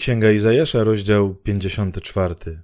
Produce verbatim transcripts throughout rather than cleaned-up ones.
Księga Izajasza, rozdział pięćdziesiąty czwarty.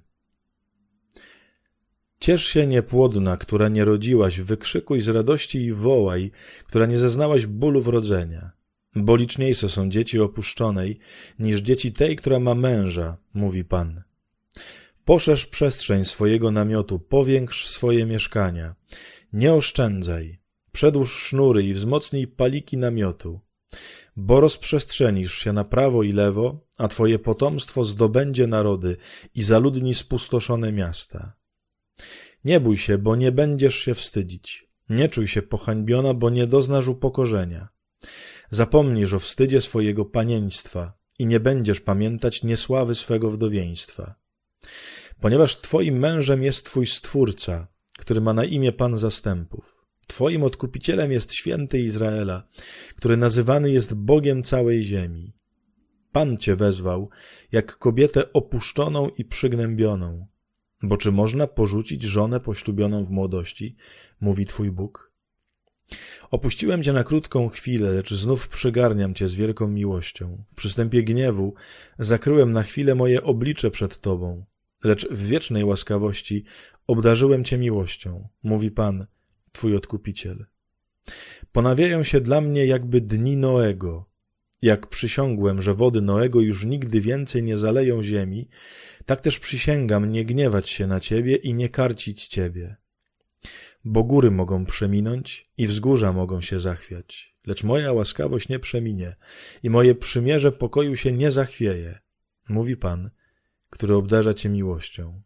Ciesz się, niepłodna, która nie rodziłaś, wykrzykuj z radości i wołaj, która nie zeznałaś bólu wrodzenia. Bo liczniejsze są dzieci opuszczonej, niż dzieci tej, która ma męża, mówi Pan. Poszerz przestrzeń swojego namiotu, powiększ swoje mieszkania. Nie oszczędzaj, przedłuż sznury i wzmocnij paliki namiotu. Bo rozprzestrzenisz się na prawo i lewo, a twoje potomstwo zdobędzie narody i zaludni spustoszone miasta. Nie bój się, bo nie będziesz się wstydzić. Nie czuj się pohańbiona, bo nie doznasz upokorzenia. Zapomnisz o wstydzie swojego panieństwa i nie będziesz pamiętać niesławy swego wdowieństwa. Ponieważ twoim mężem jest twój Stwórca, który ma na imię Pan Zastępów. Twoim Odkupicielem jest Święty Izraela, który nazywany jest Bogiem całej ziemi. Pan cię wezwał, jak kobietę opuszczoną i przygnębioną. Bo czy można porzucić żonę poślubioną w młodości, mówi twój Bóg? Opuściłem cię na krótką chwilę, lecz znów przygarniam cię z wielką miłością. W przystępie gniewu zakryłem na chwilę moje oblicze przed tobą, lecz w wiecznej łaskawości obdarzyłem cię miłością, mówi Pan, twój Odkupiciel. Ponawiają się dla mnie jakby dni Noego. Jak przysiągłem, że wody Noego już nigdy więcej nie zaleją ziemi, tak też przysięgam nie gniewać się na ciebie i nie karcić ciebie. Bo góry mogą przeminąć i wzgórza mogą się zachwiać, lecz moja łaskawość nie przeminie i moje przymierze pokoju się nie zachwieje, mówi Pan, który obdarza cię miłością.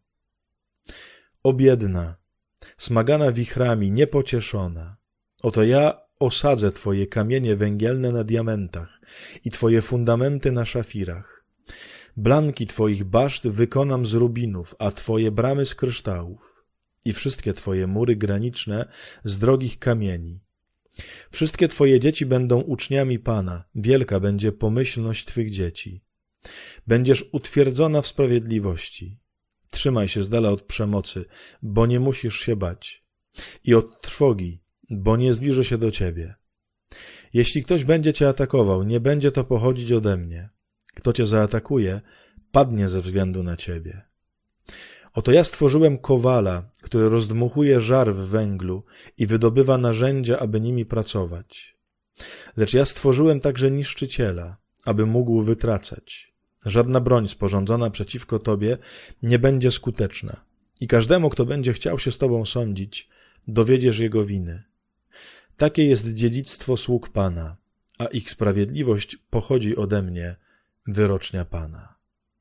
O biedna, smagana wichrami, niepocieszona, oto ja osadzę twoje kamienie węgielne na diamentach i twoje fundamenty na szafirach. Blanki twoich baszt wykonam z rubinów, a twoje bramy z kryształów i wszystkie twoje mury graniczne z drogich kamieni. Wszystkie twoje dzieci będą uczniami Pana, wielka będzie pomyślność twych dzieci. Będziesz utwierdzona w sprawiedliwości. Trzymaj się z dala od przemocy, bo nie musisz się bać. I od trwogi, bo nie zbliży się do ciebie. Jeśli ktoś będzie cię atakował, nie będzie to pochodzić ode mnie. Kto cię zaatakuje, padnie ze względu na ciebie. Oto ja stworzyłem kowala, który rozdmuchuje żar w węglu i wydobywa narzędzia, aby nimi pracować. Lecz ja stworzyłem także niszczyciela, aby mógł wytracać. Żadna broń sporządzona przeciwko tobie nie będzie skuteczna i każdemu, kto będzie chciał się z tobą sądzić, dowiedziesz jego winy. Takie jest dziedzictwo sług Pana, a ich sprawiedliwość pochodzi ode mnie, wyrocznia Pana.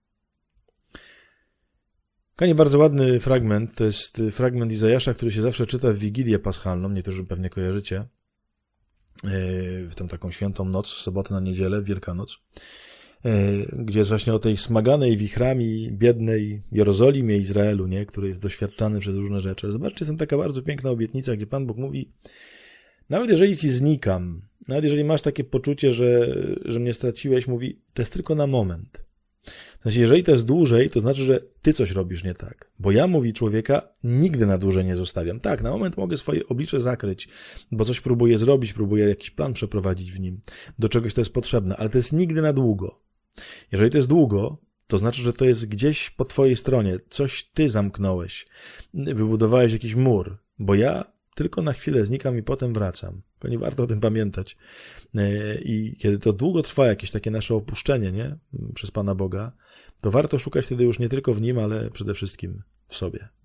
Kochani, bardzo ładny fragment, to jest fragment Izajasza, który się zawsze czyta w Wigilię Paschalną, niektórzy pewnie kojarzycie, w tę taką świętą noc, sobotę na niedzielę, Wielkanoc, gdzie jest właśnie o tej smaganej wichrami, biednej Jerozolimie, Izraelu, nie, który jest doświadczany przez różne rzeczy. Zobaczcie, jest taka bardzo piękna obietnica, gdzie Pan Bóg mówi, nawet jeżeli ci znikam, nawet jeżeli masz takie poczucie, że, że mnie straciłeś, mówi, to jest tylko na moment. W sensie, jeżeli to jest dłużej, to znaczy, że ty coś robisz nie tak. Bo ja, mówi człowieka, nigdy na dłużej nie zostawiam. Tak, na moment mogę swoje oblicze zakryć, bo coś próbuję zrobić, próbuję jakiś plan przeprowadzić w nim, do czegoś to jest potrzebne, ale to jest nigdy na długo. Jeżeli to jest długo, to znaczy, że to jest gdzieś po twojej stronie, coś ty zamknąłeś, wybudowałeś jakiś mur, bo ja tylko na chwilę znikam i potem wracam. Tylko nie warto o tym pamiętać. I kiedy to długo trwa jakieś takie nasze opuszczenie, nie, przez Pana Boga, to warto szukać wtedy już nie tylko w Nim, ale przede wszystkim w sobie.